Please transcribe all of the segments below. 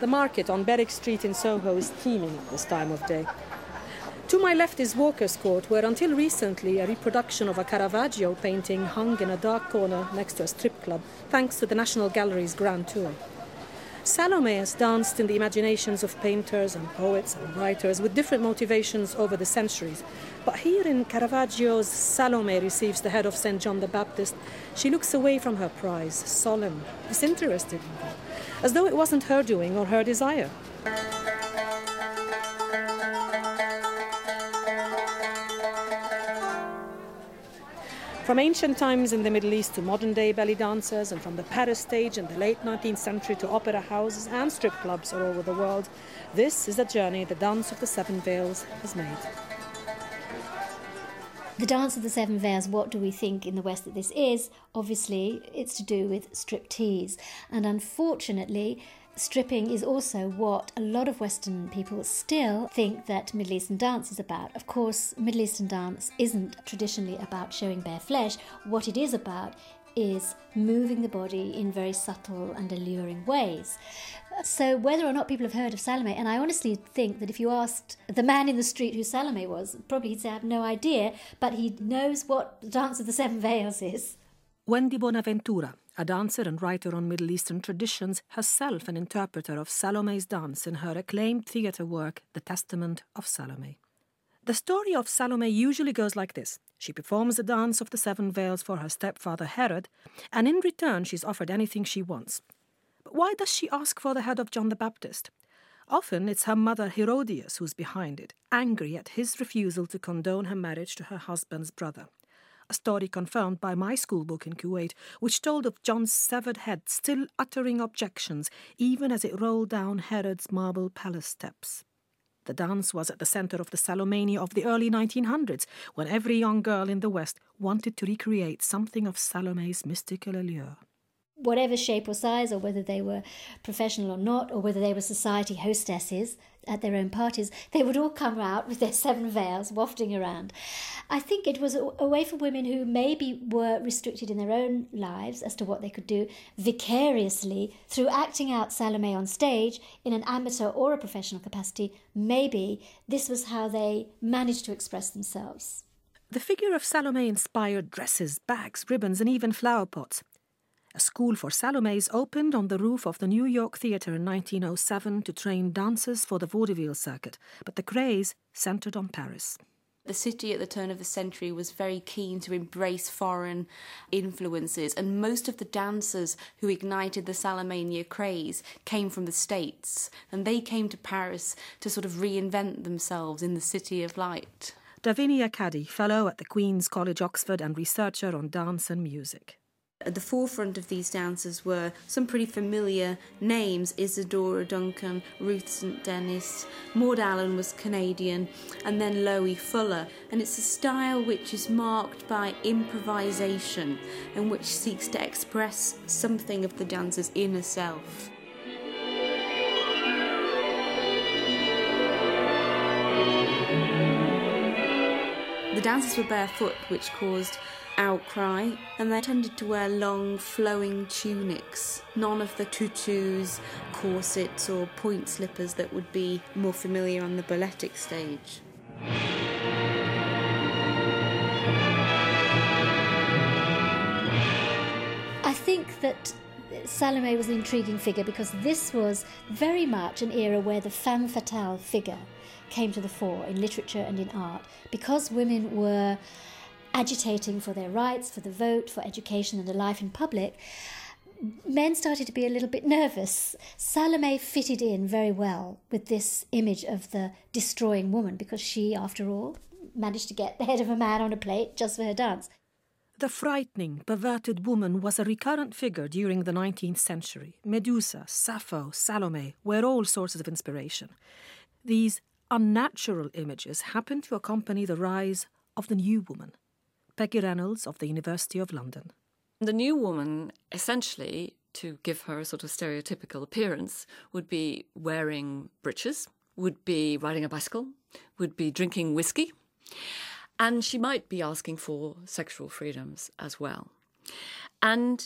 The market on Berwick Street in Soho is teeming at this time of day. To my left is Walker's Court, where until recently a reproduction of a Caravaggio painting hung in a dark corner next to a strip club, thanks to the National Gallery's Grand Tour. Salome has danced in the imaginations of painters and poets and writers with different motivations over the centuries. But here in Caravaggio's Salome receives the head of St. John the Baptist, she looks away from her prize, solemn, disinterested, as though it wasn't her doing or her desire. From ancient times in the Middle East to modern-day belly dancers, and from the Paris stage in the late 19th century to opera houses and strip clubs all over the world, this is the journey the Dance of the Seven Veils has made. The Dance of the Seven Veils, what do we think in the West that this is? Obviously, it's to do with striptease. And unfortunately, stripping is also what a lot of Western people still think that Middle Eastern dance is about. Of course, Middle Eastern dance isn't traditionally about showing bare flesh. What it is about is moving the body in very subtle and alluring ways. So whether or not people have heard of Salome, and I honestly think that if you asked the man in the street who Salome was, probably he'd say, I have no idea, but he knows what the Dance of the Seven Veils is. Wendy Bonaventura, a dancer and writer on Middle Eastern traditions, herself an interpreter of Salome's dance in her acclaimed theatre work, The Testament of Salome. The story of Salome usually goes like this. She performs the Dance of the Seven Veils for her stepfather Herod, and in return she's offered anything she wants. But why does she ask for the head of John the Baptist? Often it's her mother Herodias who's behind it, angry at his refusal to condone her marriage to her husband's brother. A story confirmed by my school book in Kuwait, which told of John's severed head still uttering objections, even as it rolled down Herod's marble palace steps. The dance was at the centre of the Salomania of the early 1900s, when every young girl in the West wanted to recreate something of Salome's mystical allure. Whatever shape or size, or whether they were professional or not, or whether they were society hostesses at their own parties, they would all come out with their seven veils wafting around. I think it was a way for women who maybe were restricted in their own lives as to what they could do vicariously through acting out Salome on stage in an amateur or a professional capacity. Maybe this was how they managed to express themselves. The figure of Salome inspired dresses, bags, ribbons, and even flower pots. A school for Salomes opened on the roof of the New York Theatre in 1907 to train dancers for the vaudeville circuit, but the craze centred on Paris. The city at the turn of the century was very keen to embrace foreign influences, and most of the dancers who ignited the Salomania craze came from the States, and they came to Paris to sort of reinvent themselves in the City of Light. Davinia Caddy, fellow at the Queen's College, Oxford, and researcher on dance and music. At the forefront of these dancers were some pretty familiar names: Isadora Duncan, Ruth St Dennis, Maud Allen was Canadian, and then Loie Fuller. And it's a style which is marked by improvisation and which seeks to express something of the dancer's inner self. The dancers were barefoot, which caused outcry, and they tended to wear long flowing tunics, none of the tutus, corsets or point slippers that would be more familiar on the balletic stage. I think that Salome was an intriguing figure because this was very much an era where the femme fatale figure came to the fore in literature and in art, because women were agitating for their rights, for the vote, for education and a life in public. Men started to be a little bit nervous. Salome fitted in very well with this image of the destroying woman, because she, after all, managed to get the head of a man on a plate just for her dance. The frightening, perverted woman was a recurrent figure during the 19th century. Medusa, Sappho, Salome were all sources of inspiration. These unnatural images happened to accompany the rise of the New Woman. Peggy Reynolds of the University of London. The New Woman, essentially, to give her a sort of stereotypical appearance, would be wearing breeches, would be riding a bicycle, would be drinking whiskey, and she might be asking for sexual freedoms as well. And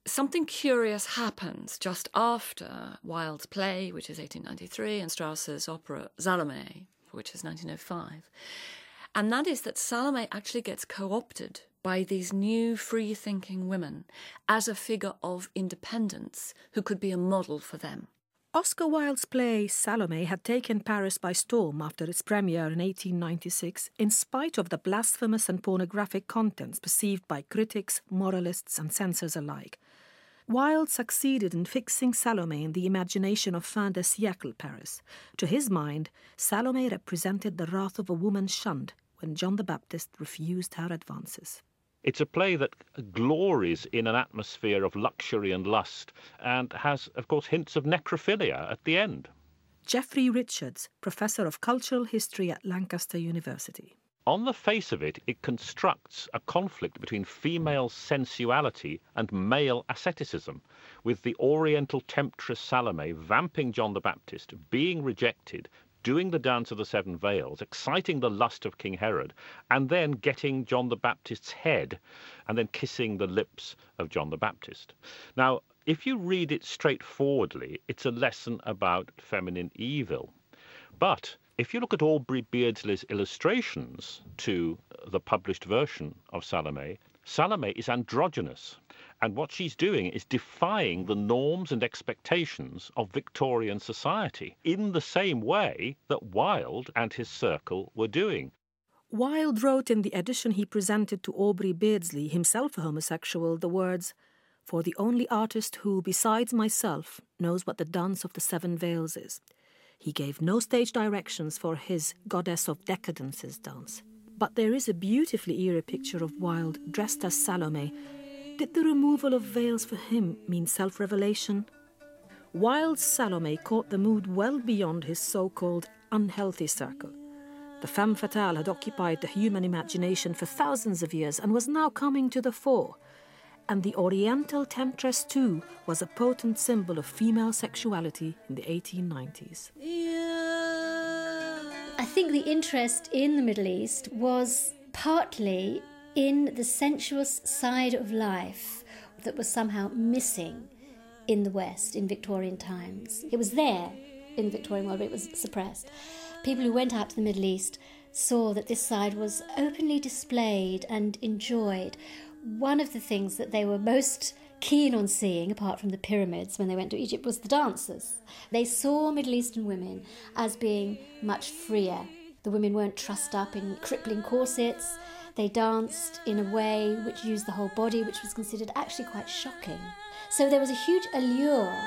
something curious happens just after Wilde's play, which is 1893, and Strauss's opera Salome, which is 1905. And that is that Salome actually gets co-opted by these new free-thinking women as a figure of independence who could be a model for them. Oscar Wilde's play Salome had taken Paris by storm after its premiere in 1896, in spite of the blasphemous and pornographic contents perceived by critics, moralists and censors alike. Wilde succeeded in fixing Salome in the imagination of fin de siècle Paris. To his mind, Salome represented the wrath of a woman shunned when John the Baptist refused her advances. It's a play that glories in an atmosphere of luxury and lust and has, of course, hints of necrophilia at the end. Geoffrey Richards, Professor of Cultural History at Lancaster University. On the face of it, it constructs a conflict between female sensuality and male asceticism, with the oriental temptress Salome vamping John the Baptist, being rejected, doing the dance of the seven veils, exciting the lust of King Herod, and then getting John the Baptist's head and then kissing the lips of John the Baptist. Now, if you read it straightforwardly, it's a lesson about feminine evil. But if you look at Aubrey Beardsley's illustrations to the published version of Salome, Salome is androgynous. And what she's doing is defying the norms and expectations of Victorian society in the same way that Wilde and his circle were doing. Wilde wrote in the edition he presented to Aubrey Beardsley, himself a homosexual, the words, "For the only artist who, besides myself, knows what the dance of the seven veils is." He gave no stage directions for his Goddess of Decadence's dance. But there is a beautifully eerie picture of Wilde dressed as Salome. Did the removal of veils for him mean self-revelation? Wilde's Salome caught the mood well beyond his so-called unhealthy circle. The femme fatale had occupied the human imagination for thousands of years and was now coming to the fore. And the Oriental temptress, too, was a potent symbol of female sexuality in the 1890s. I think the interest in the Middle East was partly in the sensuous side of life that was somehow missing in the West in Victorian times. It was there in the Victorian world, but it was suppressed. People who went out to the Middle East saw that this side was openly displayed and enjoyed. One of the things that they were most keen on seeing, apart from the pyramids when they went to Egypt, was the dancers. They saw Middle Eastern women as being much freer. The women weren't trussed up in crippling corsets. They danced in a way which used the whole body, which was considered actually quite shocking. So there was a huge allure.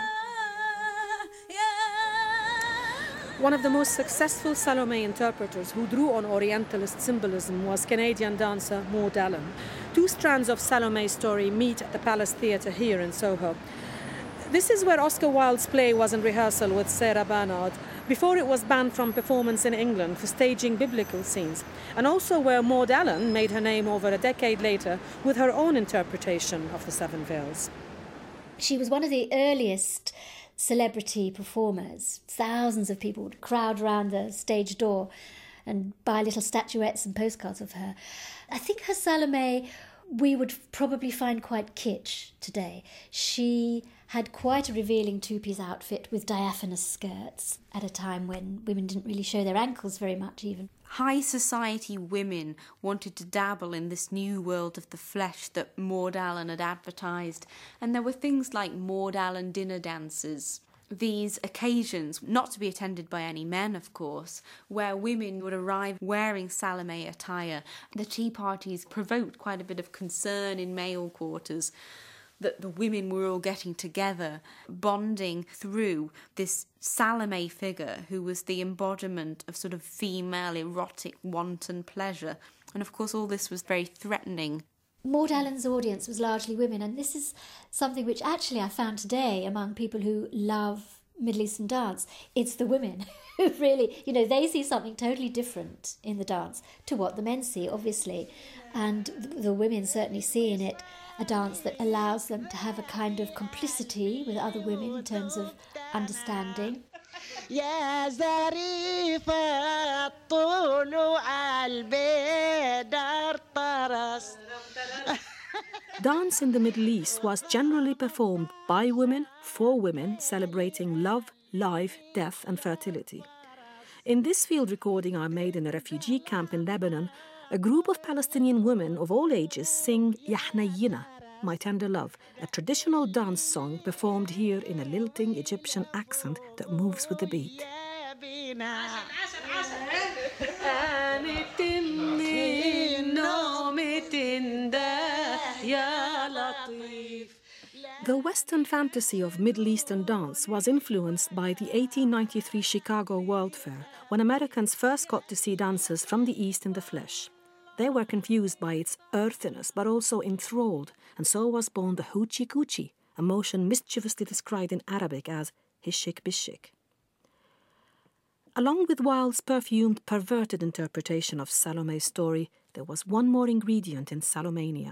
One of the most successful Salome interpreters who drew on Orientalist symbolism was Canadian dancer Maud Allan. Two strands of Salome's story meet at the Palace Theatre here in Soho. This is where Oscar Wilde's play was in rehearsal with Sarah Bernard, before it was banned from performance in England for staging biblical scenes, and also where Maud Allan made her name over a decade later with her own interpretation of the Seven Veils. She was one of the earliest celebrity performers. Thousands of people would crowd around the stage door and buy little statuettes and postcards of her. I think her Salome we would probably find quite kitsch today. She had quite a revealing two-piece outfit with diaphanous skirts at a time when women didn't really show their ankles very much even. High society women wanted to dabble in this new world of the flesh that Maud Allan had advertised, and there were things like Maud Allan dinner dances. These occasions, not to be attended by any men, of course, where women would arrive wearing Salome attire. The tea parties provoked quite a bit of concern in male quarters that the women were all getting together, bonding through this Salome figure who was the embodiment of sort of female erotic wanton pleasure. And of course all this was very threatening. Maud Allan's audience was largely women, and this is something which actually I found today among people who love Middle Eastern dance. It's the women who really, they see something totally different in the dance to what the men see, obviously. And the women certainly see in it a dance that allows them to have a kind of complicity with other women in terms of understanding. يا ظريفة طلوع البدر طرس Dance in the Middle East was generally performed by women, for women, celebrating love, life, death and fertility. In this field recording I made in a refugee camp in Lebanon, a group of Palestinian women of all ages sing Ya Hnayyina, My Tender Love, a traditional dance song performed here in a lilting Egyptian accent that moves with the beat. The Western fantasy of Middle Eastern dance was influenced by the 1893 Chicago World Fair, when Americans first got to see dancers from the East in the flesh. They were confused by its earthiness, but also enthralled, and so was born the hoochie coochie, a motion mischievously described in Arabic as hishik bishik. Along with Wilde's perfumed, perverted interpretation of Salome's story, there was one more ingredient in Salomania.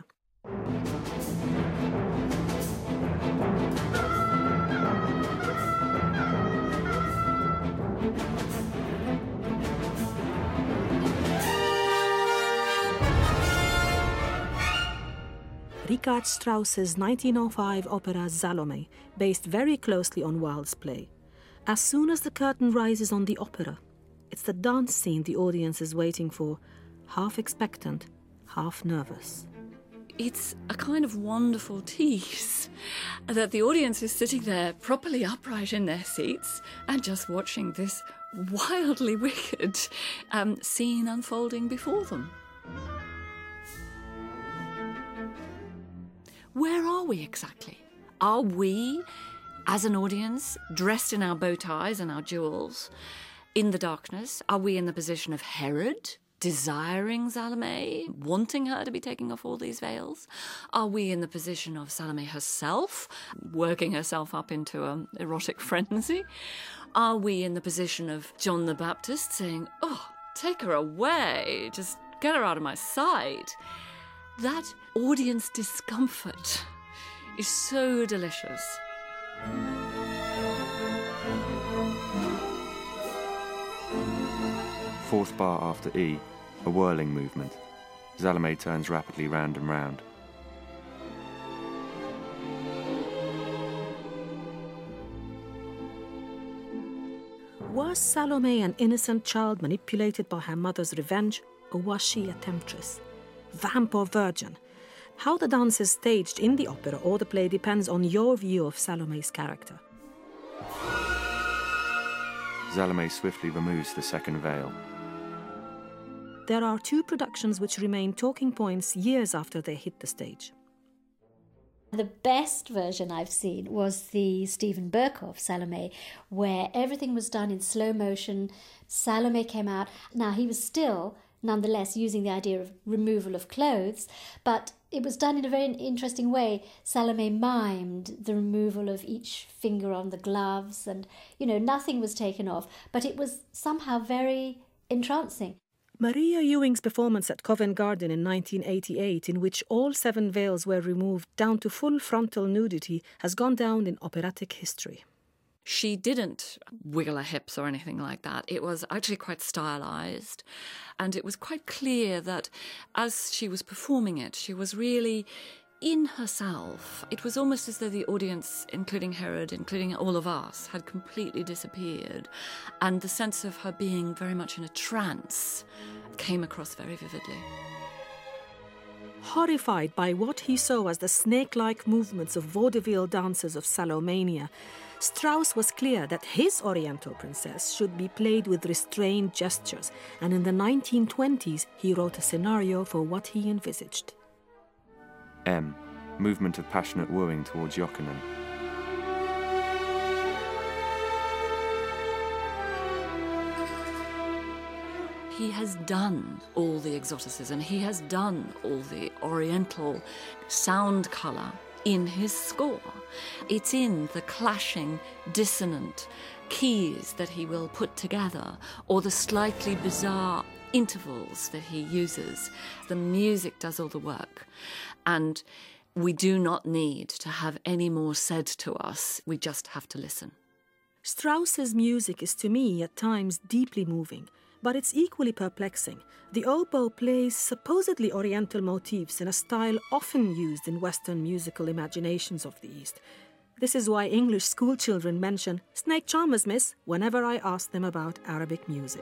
Richard Strauss's 1905 opera Salome, based very closely on Wilde's play. As soon as the curtain rises on the opera, it's the dance scene the audience is waiting for, half expectant, half nervous. It's a kind of wonderful tease that the audience is sitting there properly upright in their seats and just watching this wildly wicked scene unfolding before them. Where are we exactly? Are we, as an audience, dressed in our bow ties and our jewels, in the darkness? Are we in the position of Herod, desiring Salome, wanting her to be taking off all these veils? Are we in the position of Salome herself, working herself up into an erotic frenzy? Are we in the position of John the Baptist saying, "Oh, take her away, just get her out of my sight"? That audience discomfort is so delicious. Fourth bar after E, a whirling movement. Salome turns rapidly round and round. Was Salome an innocent child manipulated by her mother's revenge, or was she a temptress? Vamp or virgin? How the dance is staged in the opera or the play depends on your view of Salome's character. Salome swiftly removes the second veil. There are two productions which remain talking points years after they hit the stage. The best version I've seen was the Steven Berkoff Salome, where everything was done in slow motion. Salome came out. Now, he was still, nonetheless, using the idea of removal of clothes, but it was done in a very interesting way. Salome mimed the removal of each finger on the gloves, and, nothing was taken off, but it was somehow very entrancing. Maria Ewing's performance at Covent Garden in 1988, in which all 7 veils were removed down to full frontal nudity, has gone down in operatic history. She didn't wiggle her hips or anything like that. It was actually quite stylized, and it was quite clear that as she was performing it, she was really in herself. It was almost as though the audience, including Herod, including all of us, had completely disappeared, and the sense of her being very much in a trance came across very vividly. Horrified by what he saw as the snake-like movements of vaudeville dancers of Salomania, Strauss was clear that his Oriental princess should be played with restrained gestures, and in the 1920s he wrote a scenario for what he envisaged. M. Movement of passionate wooing towards Jokinen. He has done all the exoticism, he has done all the Oriental sound colour in his score. It's in the clashing, dissonant keys that he will put together, or the slightly bizarre intervals that he uses. The music does all the work, and we do not need to have any more said to us. We just have to listen. Strauss's music is, to me, at times deeply moving, But it's equally perplexing. The oboe plays supposedly Oriental motifs in a style often used in Western musical imaginations of the East. This is why English schoolchildren mention "snake charmers, miss," whenever I ask them about Arabic music.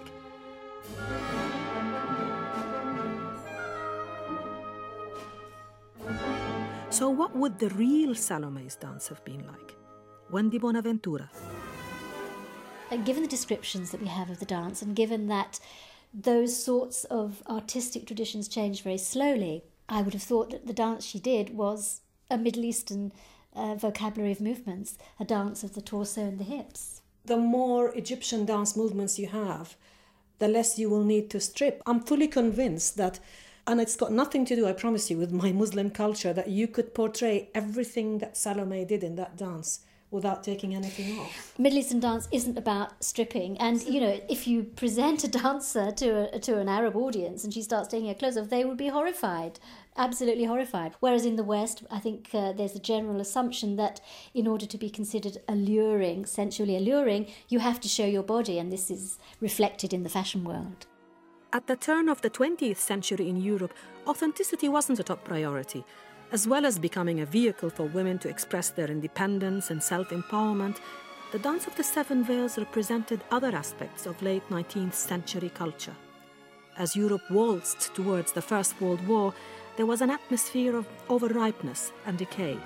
So what would the real Salome's dance have been like? Wendy Bonaventura. Given the descriptions that we have of the dance, and given that those sorts of artistic traditions change very slowly, I would have thought that the dance she did was a Middle Eastern vocabulary of movements, a dance of the torso and the hips. The more Egyptian dance movements you have, the less you will need to strip. I'm fully convinced that, and it's got nothing to do, I promise you, with my Muslim culture, that you could portray everything that Salome did in that dance without taking anything off. Middle Eastern dance isn't about stripping, and you know, if you present a dancer to an Arab audience and she starts taking her clothes off, they would be horrified, absolutely horrified. Whereas in the West, I think there's a general assumption that in order to be considered alluring, sensually alluring, you have to show your body, and this is reflected in the fashion world. At the turn of the 20th century in Europe, authenticity wasn't a top priority. As well as becoming a vehicle for women to express their independence and self-empowerment, the Dance of the Seven Veils represented other aspects of late 19th century culture. As Europe waltzed towards the First World War, there was an atmosphere of overripeness and decay.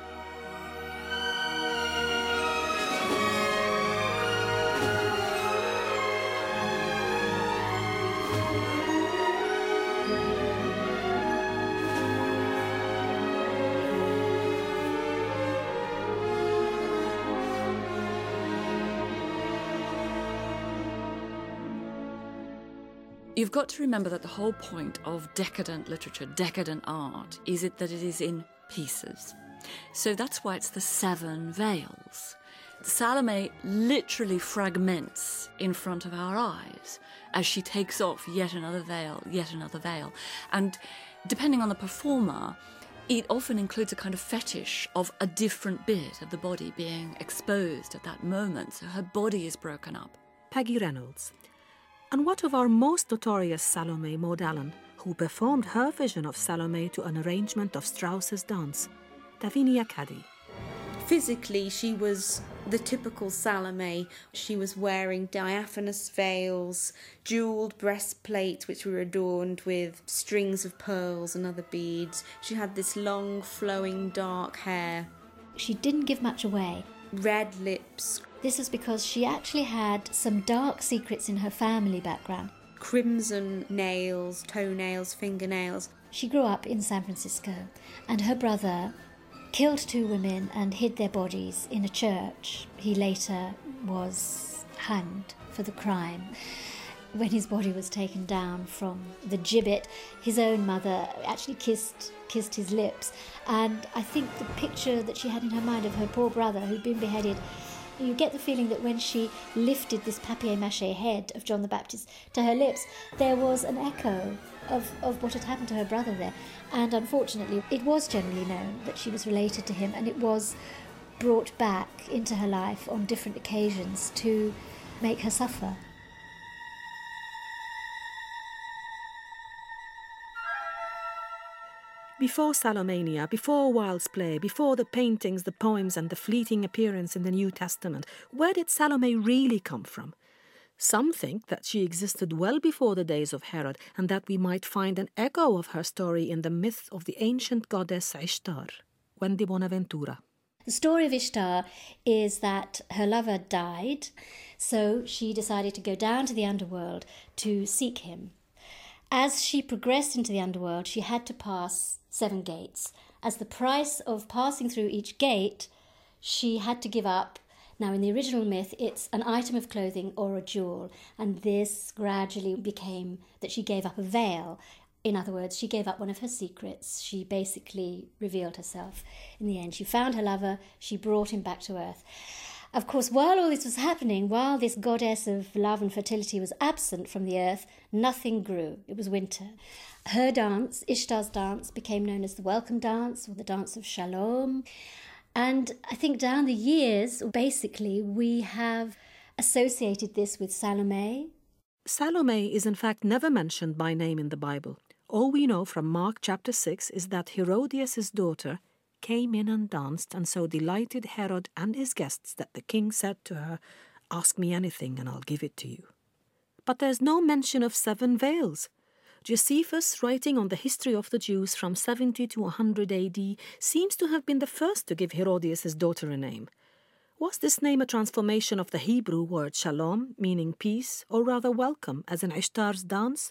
You've got to remember that the whole point of decadent literature, decadent art, is that it is in pieces. So that's why it's the seven veils. Salome literally fragments in front of our eyes as she takes off yet another veil, yet another veil. And depending on the performer, it often includes a kind of fetish of a different bit of the body being exposed at that moment, so her body is broken up. Peggy Reynolds. And what of our most notorious Salome, Maud Allen, who performed her vision of Salome to an arrangement of Strauss's dance? Davinia Caddy. Physically, she was the typical Salome. She was wearing diaphanous veils, jewelled breastplates which were adorned with strings of pearls and other beads. She had this long, flowing, dark hair. She didn't give much away. Red lips. This was because she actually had some dark secrets in her family background. Crimson nails, toenails, fingernails. She grew up in San Francisco, and her brother killed two women and hid their bodies in a church. He later was hanged for the crime. When his body was taken down from the gibbet, his own mother actually kissed his lips. And I think the picture that she had in her mind of her poor brother who'd been beheaded, you get the feeling that when she lifted this papier-mâché head of John the Baptist to her lips, there was an echo of what had happened to her brother there. And unfortunately, it was generally known that she was related to him, and it was brought back into her life on different occasions to make her suffer. Before Salomania, before Wilde's play, before the paintings, the poems and the fleeting appearance in the New Testament, where did Salome really come from? Some think that she existed well before the days of Herod, and that we might find an echo of her story in the myth of the ancient goddess Ishtar. Wendy Bonaventura. The story of Ishtar is that her lover died, so she decided to go down to the underworld to seek him. As she progressed into the underworld, she had to pass 7 gates. As the price of passing through each gate, she had to give up. Now, in the original myth, it's an item of clothing or a jewel, and this gradually became that she gave up a veil. In other words, she gave up one of her secrets. She basically revealed herself. In the end, she found her lover, she brought him back to earth. Of course, while all this was happening, while this goddess of love and fertility was absent from the earth, nothing grew. It was winter. Her dance, Ishtar's dance, became known as the welcome dance or the dance of Shalom. And I think down the years, basically, we have associated this with Salome. Salome is in fact never mentioned by name in the Bible. All we know from Mark chapter 6 is that Herodias' daughter came in and danced, and so delighted Herod and his guests that the king said to her, "Ask me anything and I'll give it to you." But there's no mention of 7 veils. Josephus, writing on the history of the Jews from 70 to 100 AD, seems to have been the first to give Herodias' daughter a name. Was this name a transformation of the Hebrew word shalom, meaning peace, or rather welcome, as in Ishtar's dance?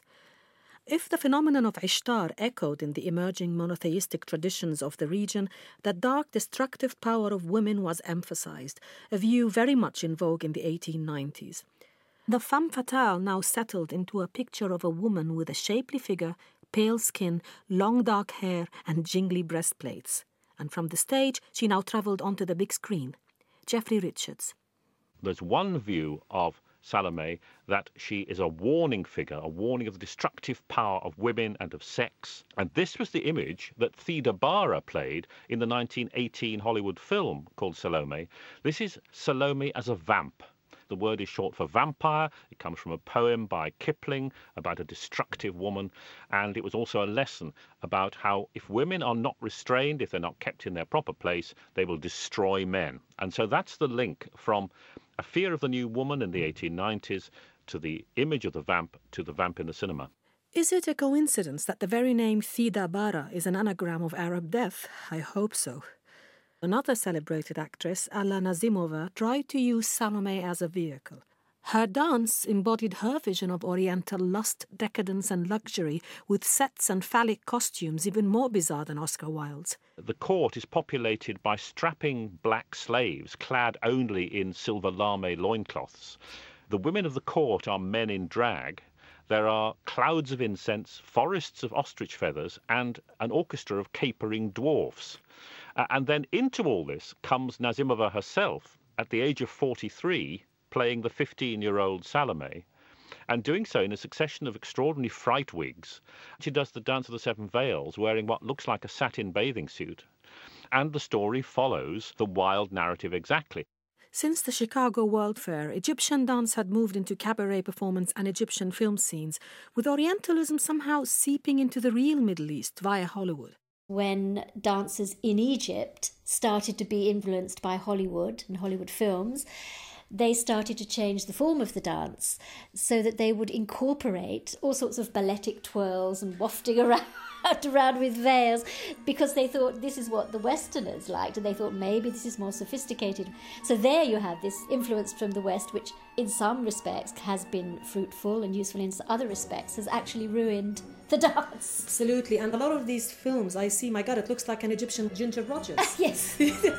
If the phenomenon of Ishtar echoed in the emerging monotheistic traditions of the region, the dark, destructive power of women was emphasized, a view very much in vogue in the 1890s. The femme fatale now settled into a picture of a woman with a shapely figure, pale skin, long dark hair, and jingly breastplates. And from the stage, she now travelled onto the big screen. Jeffrey Richards. There's one view of Salome that she is a warning figure, a warning of the destructive power of women and of sex. And this was the image that Theda Bara played in the 1918 Hollywood film called Salome. This is Salome as a vamp. The word is short for vampire. It comes from a poem by Kipling about a destructive woman, and it was also a lesson about how if women are not restrained, if they're not kept in their proper place, they will destroy men. And so that's the link from a fear of the new woman in the 1890s to the image of the vamp to the vamp in the cinema. Is it a coincidence that the very name Theda Bara is an anagram of Arab death? I hope so. Another celebrated actress, Alla Nazimova, tried to use Salome as a vehicle. Her dance embodied her vision of Oriental lust, decadence and luxury, with sets and phallic costumes even more bizarre than Oscar Wilde's. The court is populated by strapping black slaves clad only in silver lame loincloths. The women of the court are men in drag. There are clouds of incense, forests of ostrich feathers, and an orchestra of capering dwarfs. And then into all this comes Nazimova herself, at the age of 43, playing the 15-year-old Salome, and doing so in a succession of extraordinary fright wigs. She does the Dance of the Seven Veils, wearing what looks like a satin bathing suit. And the story follows the Wilde narrative exactly. Since the Chicago World Fair, Egyptian dance had moved into cabaret performance and Egyptian film scenes, with Orientalism somehow seeping into the real Middle East via Hollywood. When dancers in Egypt started to be influenced by Hollywood and Hollywood films, they started to change the form of the dance so that they would incorporate all sorts of balletic twirls and wafting around with veils, because they thought this is what the Westerners liked, and they thought maybe this is more sophisticated. So there you have this influence from the West, which in some respects has been fruitful and useful, in other respects has actually ruined the dance. Absolutely, and a lot of these films I see, my God, it looks like an Egyptian Ginger Rogers. Yes.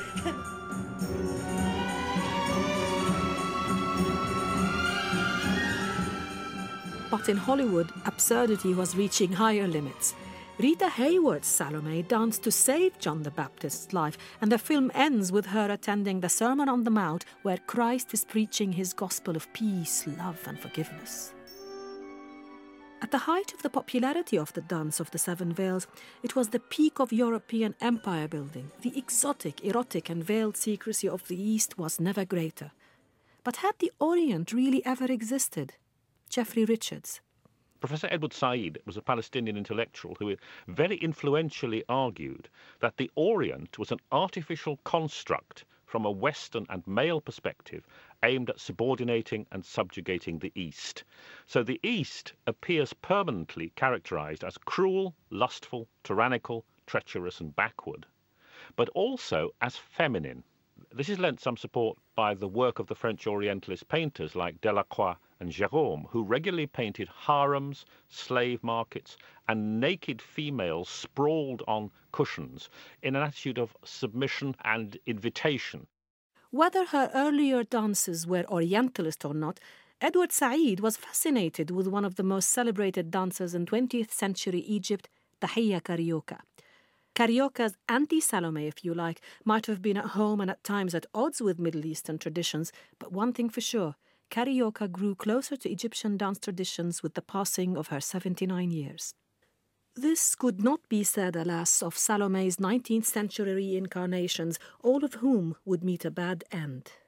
But in Hollywood, absurdity was reaching higher limits. Rita Hayworth's Salome danced to save John the Baptist's life, and the film ends with her attending the Sermon on the Mount, where Christ is preaching his gospel of peace, love and forgiveness. At the height of the popularity of the Dance of the Seven Veils, it was the peak of European empire building. The exotic, erotic and veiled secrecy of the East was never greater. But had the Orient really ever existed? Jeffrey Richards. Professor Edward Said was a Palestinian intellectual who very influentially argued that the Orient was an artificial construct from a Western and male perspective aimed at subordinating and subjugating the East. So the East appears permanently characterized as cruel, lustful, tyrannical, treacherous and backward, but also as feminine. This is lent some support by the work of the French Orientalist painters like Delacroix and Gérôme, who regularly painted harems, slave markets, and naked females sprawled on cushions in an attitude of submission and invitation. Whether her earlier dances were Orientalist or not, Edward Said was fascinated with one of the most celebrated dancers in 20th century Egypt, Tahiyya Carioca. Carioca's anti-Salome, if you like, might have been at home and at times at odds with Middle Eastern traditions, but one thing for sure, Carioca grew closer to Egyptian dance traditions with the passing of her 79 years. This could not be said, alas, of Salome's 19th century reincarnations, all of whom would meet a bad end.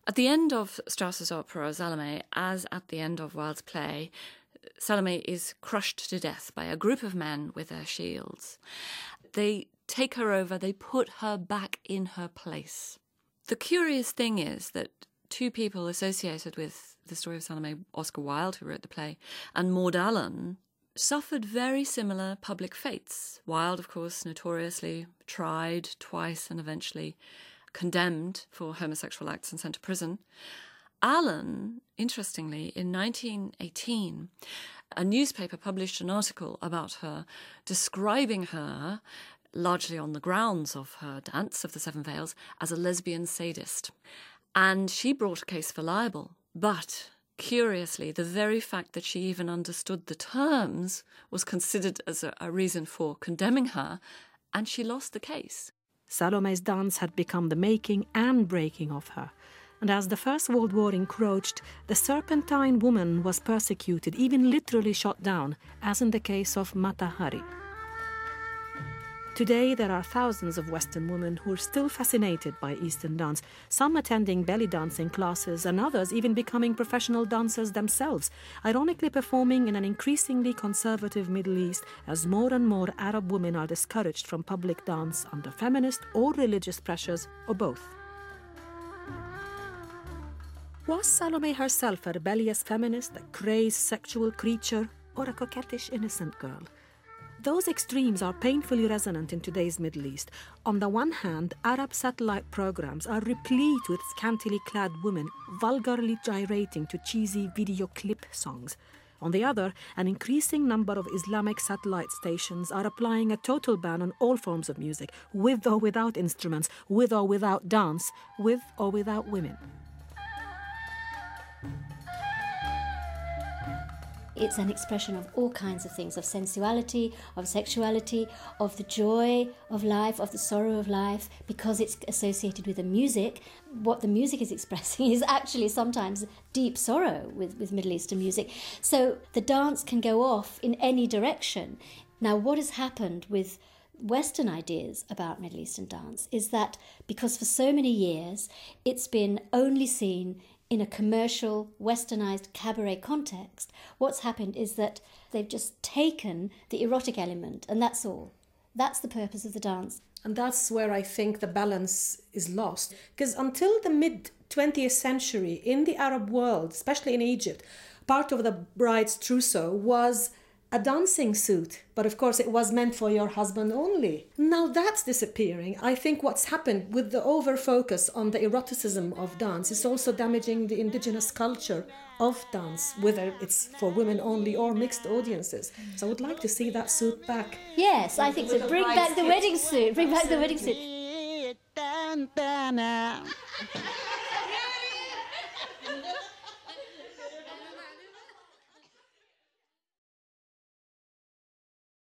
At the end of Strauss's opera Salome, as at the end of Wilde's play, Salome is crushed to death by a group of men with their shields. They take her over, they put her back in her place. The curious thing is that two people associated with the story of Salome, Oscar Wilde, who wrote the play, and Maud Allan, suffered very similar public fates. Wilde, of course, notoriously tried twice and eventually condemned for homosexual acts and sent to prison. Allan, interestingly, in 1918, a newspaper published an article about her describing her, largely on the grounds of her dance of the Seven Veils, as a lesbian sadist. And she brought a case for libel. But, curiously, the very fact that she even understood the terms was considered as a reason for condemning her, and she lost the case. Salome's dance had become the making and breaking of her. And as the First World War encroached, the Serpentine woman was persecuted, even literally shot down, as in the case of Mata Hari. Today, there are thousands of Western women who are still fascinated by Eastern dance, some attending belly dancing classes and others even becoming professional dancers themselves, ironically performing in an increasingly conservative Middle East as more and more Arab women are discouraged from public dance under feminist or religious pressures, or both. Was Salome herself a rebellious feminist, a crazed sexual creature, or a coquettish innocent girl? Those extremes are painfully resonant in today's Middle East. On the one hand, Arab satellite programs are replete with scantily clad women vulgarly gyrating to cheesy video clip songs. On the other, an increasing number of Islamic satellite stations are applying a total ban on all forms of music, with or without instruments, with or without dance, with or without women. It's an expression of all kinds of things, of sensuality, of sexuality, of the joy of life, of the sorrow of life, because it's associated with the music. What the music is expressing is actually sometimes deep sorrow with Middle Eastern music. So the dance can go off in any direction. Now, what has happened with Western ideas about Middle Eastern dance is that because for so many years it's been only seen in a commercial, westernized cabaret context, what's happened is that they've just taken the erotic element, and that's all. That's the purpose of the dance. And that's where I think the balance is lost. Because until the mid-20th century, in the Arab world, especially in Egypt, part of the bride's trousseau was a dancing suit, but of course it was meant for your husband only. Now that's disappearing. I think what's happened with the over-focus on the eroticism of dance is also damaging the indigenous culture of dance, whether it's for women only or mixed audiences. So I would like to see that suit back. Yes, I think so. Bring back the wedding suit. Bring back the wedding suit.